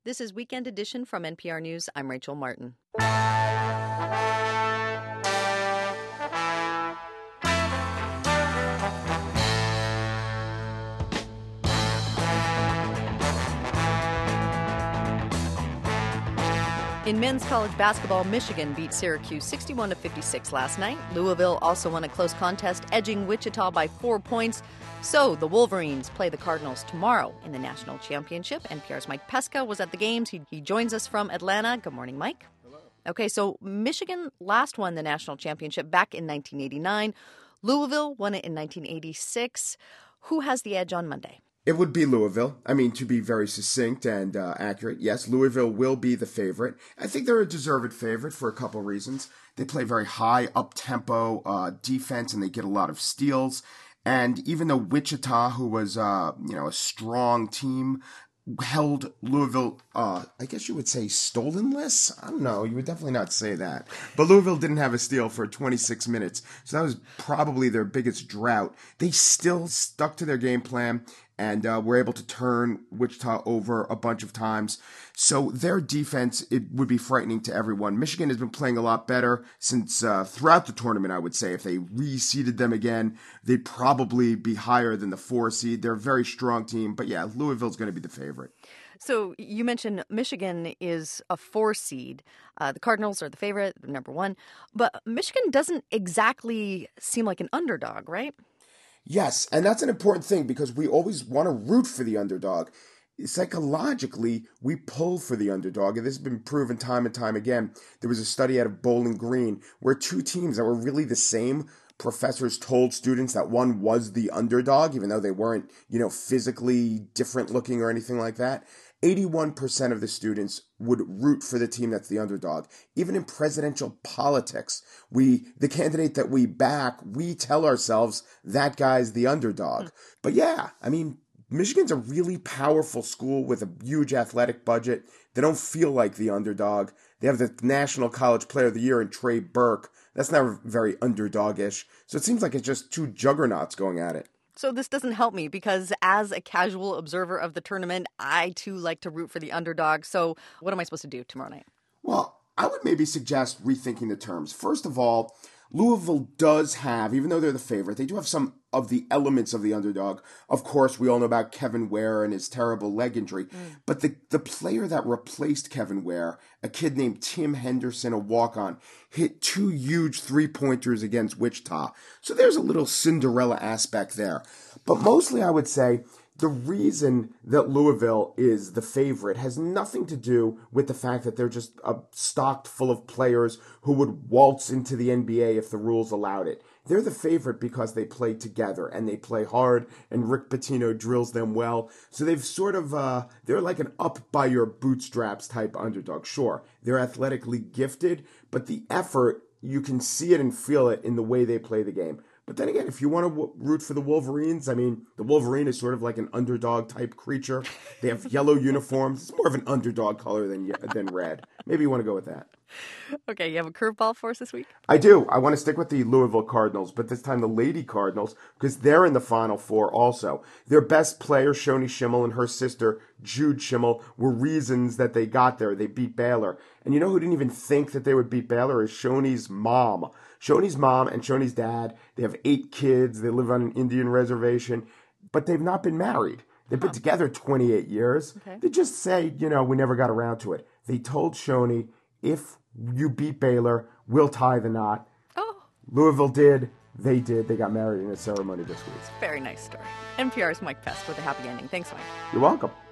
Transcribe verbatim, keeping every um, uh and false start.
This is Weekend Edition from N P R News. I'm Rachel Martin. In men's college basketball, Michigan beat Syracuse sixty-one to fifty-six last night. Louisville also won a close contest, edging Wichita by four points. So the Wolverines play the Cardinals tomorrow in the national championship. N P R's Mike Pesca was at the games. He, he joins us from Atlanta. Good morning, Mike. Hello. Okay, so Michigan last won the national championship back in nineteen eighty-nine. Louisville won it in nineteen eighty-six. Who has the edge on Monday? It would be Louisville. I mean, to be very succinct and uh, accurate, yes, Louisville will be the favorite. I think they're a deserved favorite for a couple of reasons. They play very high, up-tempo uh, defense, and they get a lot of steals. And even though Wichita, who was uh, you know a strong team, held Louisville, uh, I guess you would say stolenless? I don't know. You would definitely not say that. But Louisville didn't have a steal for twenty-six minutes. So that was probably their biggest drought. They still stuck to their game plan and uh, were able to turn Wichita over a bunch of times. So their defense, it would be frightening to everyone. Michigan has been playing a lot better since uh, throughout the tournament, I would say. If they reseeded them again, they'd probably be higher than the four seed. They're a very strong team. But yeah, Louisville's going to be the favorite. So you mentioned Michigan is a four seed. Uh, the Cardinals are the favorite, number one. But Michigan doesn't exactly seem like an underdog, right? Yes, and that's an important thing because we always want to root for the underdog. Psychologically, we pull for the underdog, and this has been proven time and time again. There was a study out of Bowling Green where two teams that were really the same, professors told students that one was the underdog, even though they weren't, you know, physically different looking or anything like that. eighty-one percent of the students would root for the team that's the underdog. Even in presidential politics, we the candidate that we back, we tell ourselves that guy's the underdog. But yeah, I mean, Michigan's a really powerful school with a huge athletic budget. They don't feel like the underdog. They have the National College Player of the Year in Trey Burke. That's not very underdog-ish. So it seems like it's just two juggernauts going at it. So this doesn't help me because as a casual observer of the tournament, I too like to root for the underdog. So what am I supposed to do tomorrow night? Well, I would maybe suggest rethinking the terms. First of all, Louisville does have, even though they're the favorite, they do have some of the elements of the underdog. Of course, we all know about Kevin Ware and his terrible leg injury. Mm. But the, the player that replaced Kevin Ware, a kid named Tim Henderson, a walk-on, hit two huge three-pointers against Wichita. So there's a little Cinderella aspect there. But mostly I would say the reason that Louisville is the favorite has nothing to do with the fact that they're just uh, stocked full of players who would waltz into the N B A if the rules allowed it. They're the favorite because they play together and they play hard and Rick Pitino drills them well. So they've sort of, uh, they're like an up by your bootstraps type underdog. Sure, they're athletically gifted, but the effort, you can see it and feel it in the way they play the game. But then again, if you want to w- root for the Wolverines, I mean, the Wolverine is sort of like an underdog type creature. They have yellow uniforms. It's more of an underdog color than than red. Maybe you want to go with that. Okay, you have a curveball for us this week? I do. I want to stick with the Louisville Cardinals, but this time the Lady Cardinals, because they're in the Final Four also. Their best player, Shoni Schimmel, and her sister, Jude Schimmel, were reasons that they got there. They beat Baylor. And you know who didn't even think that they would beat Baylor is Shoni's mom. Shoni's mom and Shoni's dad, they have eight kids. They live on an Indian reservation, but they've not been married. They've been huh. together twenty-eight years. Okay. They just say, you know, we never got around to it. They told Shoni, if you beat Baylor, we'll tie the knot. Oh. Louisville did. They did. They got married in a ceremony this week. Very nice story. N P R's Mike Pesca with a happy ending. Thanks, Mike. You're welcome.